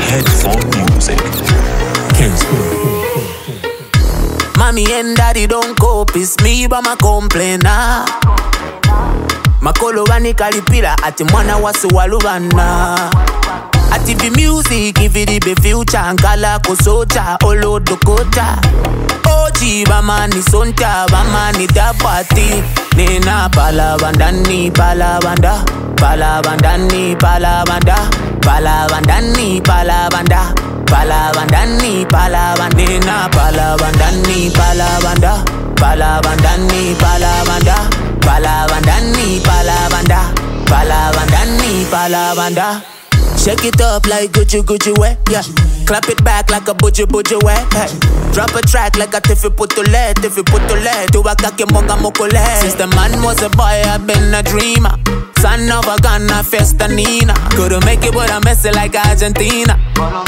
head for music. Mommy and daddy don't cope, it's me but my complainer. Makolo wani kalipila ati mwana wasu walubana. Ati vi music ividi be future ankala kosocha olo dokota. Oji bamani sonta bamani dapati. Nena palabandani palabanda. Palabandani palabanda. Palabandani palabanda. Palabandani palabandena palabandani palabanda. Palabandani palabanda. Palabandani palabanda. Palabandani palabanda. Shake it up like Gucci way, yeah. Clap it back like a Buju way, hey. Drop a track like a Tiffy Putole, do a kake monga mokole. Since the man was a boy, I've been a dreamer. Son of a Ghana, Festa Nina. Couldn't make it, but I'm messing like Argentina.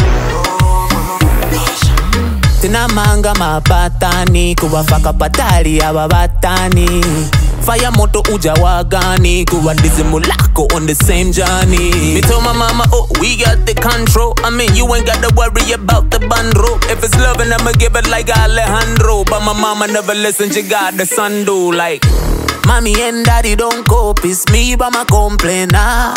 Tina manga mapatani, kuwafaka patali ababatani. Fire moto uja wagani, kuwa dizimulako on the same journey. Me told my mama, oh, we got the control. I mean, you ain't gotta worry about the bundle. If it's loving, I'ma give it like Alejandro. But my mama never listened, she got the son do like. Mommy and daddy don't cope, it's me but my complainer.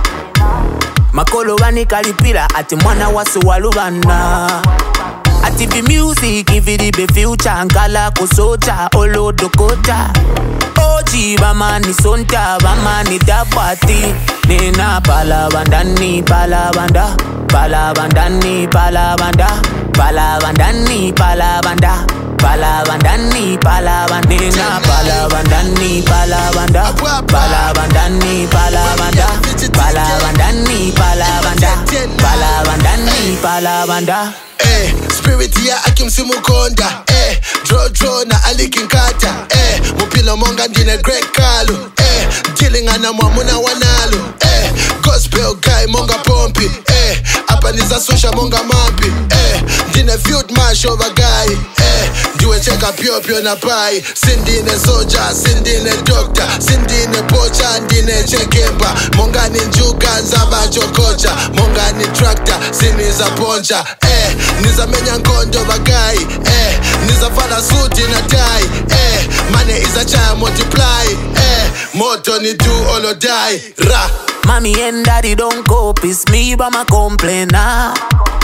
Makolo wani kalipila ati mwana wasu walubana. Ati vi music ividi be future ankala kosocha olo dokota. Oji bamani sonta bamani dapati. Nena palabandani palabanda. Palabandani palabanda. Palabandani palabanda. Palabandani palabandena palabandani palabanda. Palabandani palabanda. Palabandani palabanda. Palabandani palabanda. Spirit ya akimsimukonda. Draw na alikinkata. Mupila monga ndine Greg Kalu. Dealing ana mwamuna wanalu. Gospel guy monga pompi. Apa niza susha monga mampi. Ndine field march over guy. Diwe cheka pio na pai. Sindine soja, sindine doctor. Sindine pocha, ndine chekemba. Monga ni njuga nzaba chokocha. Monga ni tractor, siniza poncha. Niza menya nkondo bagai. Niza fana suti na tie. Money is a child multiply. Moto ni do all or die. Ra. Mommy and daddy don't cope, it's me but my complainer.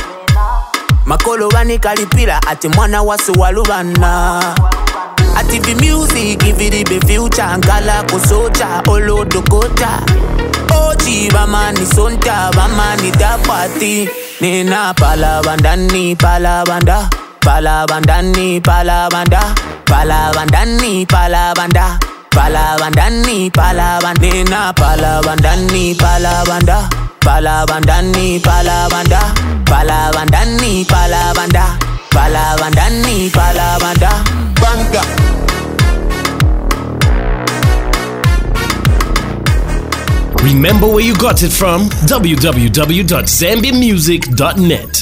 Makolo wani kalipila ati mwana wasu walubana. Ati vi music ividi be future ankala kosocha olo dokota. Oji bamani sonta bamani dapati. Nena palabandani palabanda. Palabandani palabanda. Palabandani palabanda. Palabandani palabandena palabandani palabanda. Palabandani palabanda. Palabandani palabanda. Palabandani palabanda. Banga. Remember where you got it from? www.zambiamusic.net.